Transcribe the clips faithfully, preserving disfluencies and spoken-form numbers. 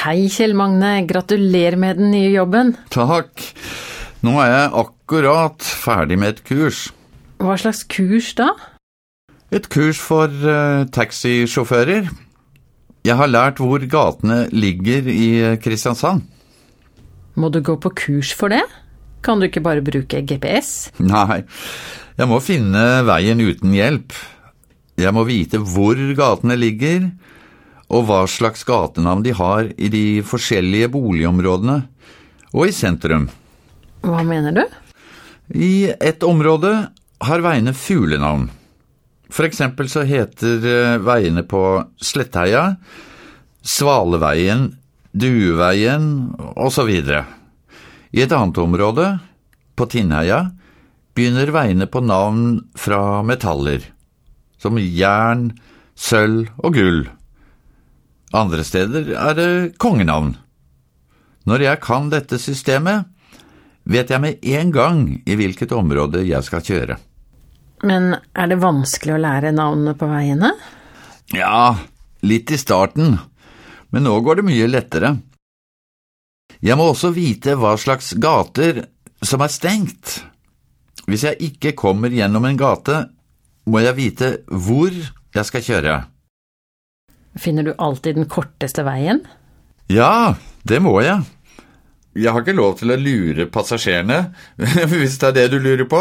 Hei Kjell Magne, gratulerer med den nye jobben. Takk. Nå er jeg akkurat ferdig med et kurs. Hva slags kurs da? Et kurs for uh, taxisjåfører. Jeg har lært hvor gatene ligger i Kristiansand. Må du gå på kurs for det? Kan du ikke bare bruke G P S? Nei, jeg må finne veien uten hjelp. Jeg må vite hvor gatene ligger, og hva slags gatenavn de har i de forskjellige boligområdene, og i sentrum. Hva mener du? I et område har veiene fuglenavn. For eksempel så heter veiene på Slettheia, Svaleveien, Dueveien og så videre. I et annet område, på Tinnheia, begynner veiene på navn fra metaller, som jern, sølv og gull. Andre steder er det kongenavn. Når jeg kan dette systemet, vet jeg med en gang i hvilket område jeg skal kjøre. Men er det vanskelig å lære navnene på veiene? Ja, litt i starten, men nå går det mye lettere. Jeg må også vite hva slags gater som er stengt. Hvis jeg ikke kommer gjennom en gate, må jeg vite hvor jeg skal kjøre. Finner du alltid den korteste veien? Ja, det må jeg. Jeg har ikke lov til å lure passasjerene, hvis det er det du lurer på.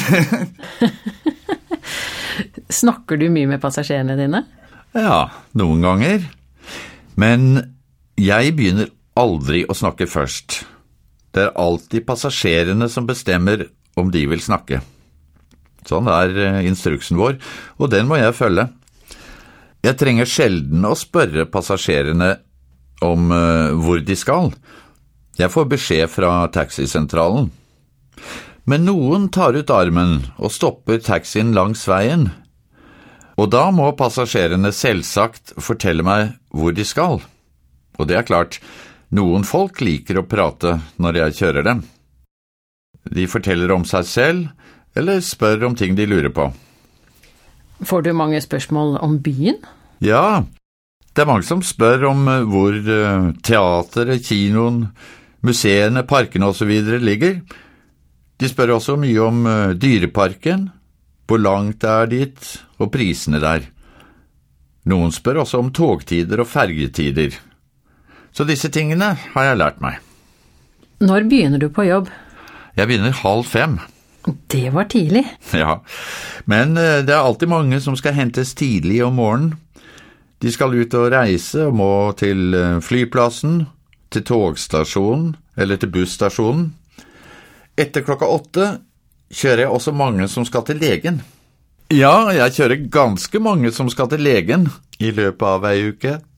Snakker du mye med passasjerene dine? Ja, noen ganger. Men jeg begynner aldri å snakke først. Det er alltid passasjerene som bestemmer om de vil snakke. Sånn er instruksen vår, og den må jeg følge. Jeg trenger sjelden å spørre passasjerene om uh, hvor de skal. Jeg får beskjed fra taxisentralen. Men noen tar ut armen og stopper taxien langs veien. Og da må passasjerene selvsagt fortelle meg hvor de skal. Og det er klart, noen folk liker å prate når jeg kjører dem. De forteller om seg selv, eller spør om ting de lurer på. Får du mange spørsmål om byen? Ja, det er mange som spør om hvor teateret, kinoen, museene, parkene og så videre ligger. De spør også mye om dyreparken, hvor langt det er dit, og prisene der. Noen spør også om togtider og fergetider. Så disse tingene har jeg lært meg. Når begynner du på jobb? Jeg begynner halv fem. Det var tidlig. Ja, men det er alltid mange som skal hentes tidlig om morgenen. De skal ut og reise og må til flyplassen, til togstasjonen eller til busstasjonen. Etter klokka åtte kjører jeg også mange som skal til legen. Ja, jeg kjører ganske mange som skal til legen i løpet av ei uke.